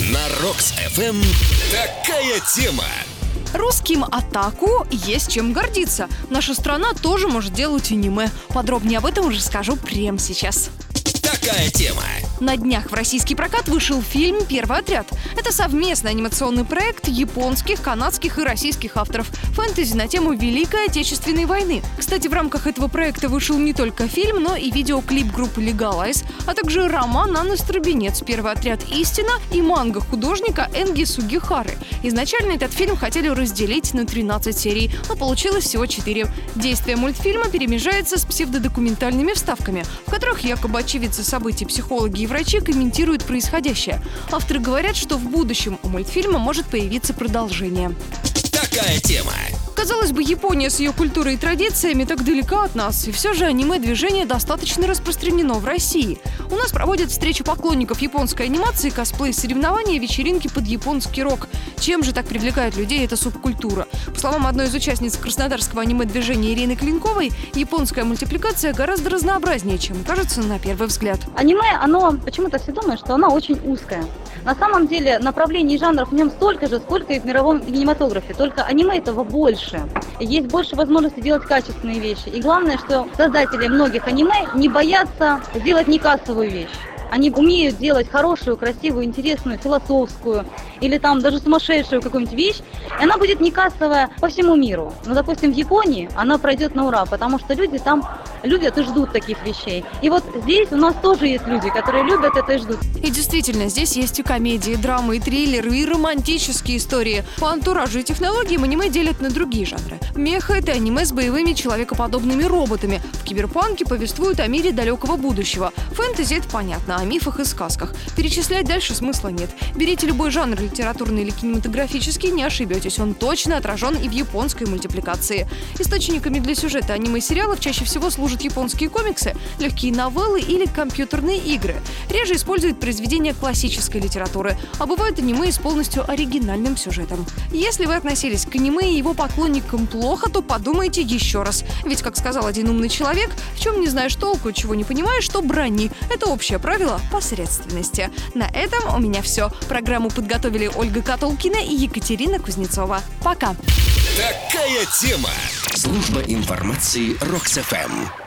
На Рокс-ФМ такая тема. Русским атаку есть чем гордиться. Наша страна тоже может делать аниме. Подробнее об этом уже скажу прямо сейчас. Такая тема. На днях в российский прокат вышел фильм «Первый отряд». Это совместный анимационный проект японских, канадских и российских авторов. Фэнтези на тему Великой Отечественной войны. Кстати, в рамках этого проекта вышел не только фильм, но и видеоклип группы Legalize, а также роман Анны Струбенец «Первый отряд. Истина» и манга художника Энги Сугихары. Изначально этот фильм хотели разделить на 13 серий, но получилось всего 4. Действие мультфильма перемежается с псевдодокументальными вставками, в которых якобы очевидцы событий, психологи и врачи комментируют происходящее. Авторы говорят, что в будущем у мультфильма может появиться продолжение. Такая тема. Казалось бы, Япония с ее культурой и традициями так далека от нас, и все же аниме-движение достаточно распространено в России. У нас проводят встречи поклонников японской анимации, косплей-соревнования, вечеринки под японский рок. Чем же так привлекает людей эта субкультура? По словам одной из участниц краснодарского аниме-движения Ирины Клинковой, японская мультипликация гораздо разнообразнее, чем кажется на первый взгляд. Аниме, оно почему-то все думают, что оно очень узкое. На самом деле направлений и жанров в нем столько же, сколько и в мировом кинематографе, только аниме этого больше. Есть больше возможности делать качественные вещи. И главное, что создатели многих аниме не боятся сделать некассовую вещь. Они умеют делать хорошую, красивую, интересную, философскую или там даже сумасшедшую какую-нибудь вещь, и она будет не кассовая по всему миру. Но, допустим, в Японии она пройдет на ура, потому что люди там любят и ждут таких вещей. И вот здесь у нас тоже есть люди, которые любят это и ждут. И действительно, здесь есть и комедии, и драмы, и триллеры, и романтические истории. По антуражу и технологиям аниме делят на другие жанры. Меха — это аниме с боевыми человекоподобными роботами. В киберпанке повествуют о мире далекого будущего. Фэнтези — это понятно, о мифах и сказках. Перечислять дальше смысла нет. Берите любой жанр, литературный или кинематографический, не ошибетесь. Он точно отражен и в японской мультипликации. Источниками для сюжета аниме-сериалов чаще всего служат японские комиксы, легкие новеллы или компьютерные игры. Реже используют произведения классической литературы, а бывают аниме с полностью оригинальным сюжетом. Если вы относились к аниме и его поклонникам плохо, то подумайте еще раз. Ведь, как сказал один умный человек, в чем не знаешь толку, чего не понимаешь, то брони. Это общее правило посредственности. На этом у меня все. Программу подготовили Ольга Католкина и Екатерина Кузнецова. Пока! Такая тема. Служба информации Рокс-ФМ.